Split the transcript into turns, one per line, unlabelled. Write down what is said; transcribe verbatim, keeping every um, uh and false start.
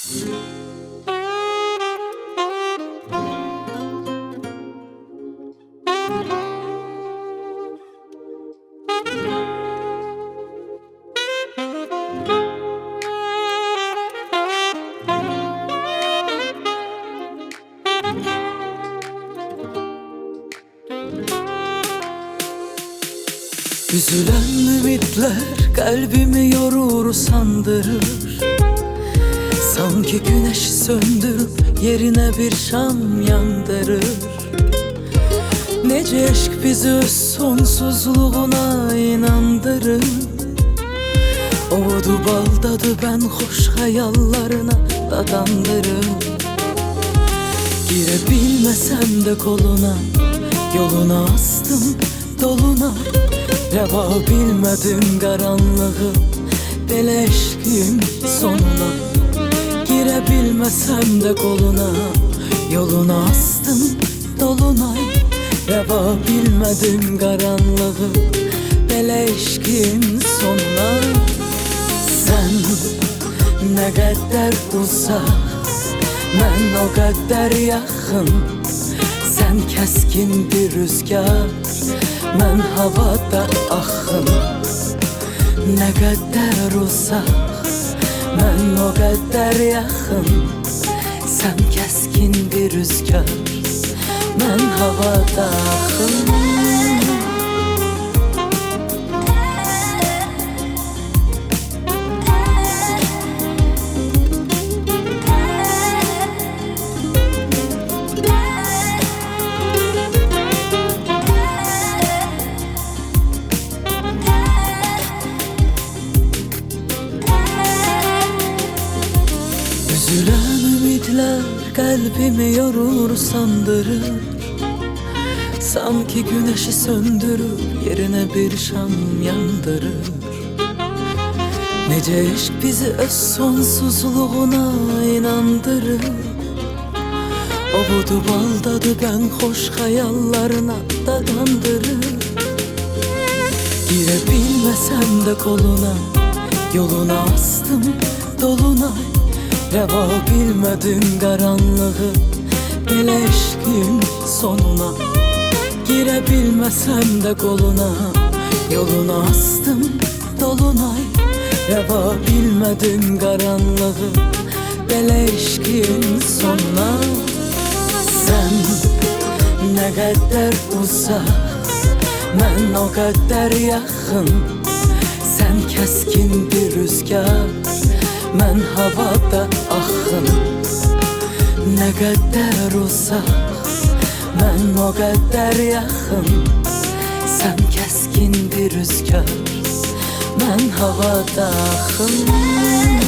Üzülen ümitler kalbimi yorur sandırır. Sanki güneşi söndürüp yerine bir şam yandırır. Nece aşk bizi sonsuzluğuna inandırır. Odu baldadı ben hoş hayallarına dadandırır. Girebilmesem de koluna, yoluna astım doluna. Reva bilmedim karanlığı, beleşkim sonuna. Girebilmesem de koluna, yoluna astım dolunay. Reva bilmedim karanlığı, beleşkim sonuna. Sen ne kadar uzak, ben o kadar yakın. Sen keskin bir rüzgar, ben havada axın. Ne kadar uzak, ben o kadar yakın. Sen keskin bir rüzgar, ben havada axın. Üzülen ümitler kalbimi yorur sandırır. Sanki güneşi söndürür yerine bir şam yandırır. Nece aşk bizi öz sonsuzluğuna inandırır. O budu baldadı ben hoş hayallarına dadandırır. Girebilmesem de koluna, yoluna astım dolunay. Reva bilmedim karanlığı, beleşkim sonuna. Girebilmesem de koluna, yoluna astım dolunay. Reva bilmedim karanlığı, beleşkim sonuna. Sen ne kadar uzak, ben o kadar yakın. Sen keskin bir rüzgar, ben havada axın. Ne kadar uzak, ben o kadar yakın. Sen keskin bir rüzgar, ben havada axın.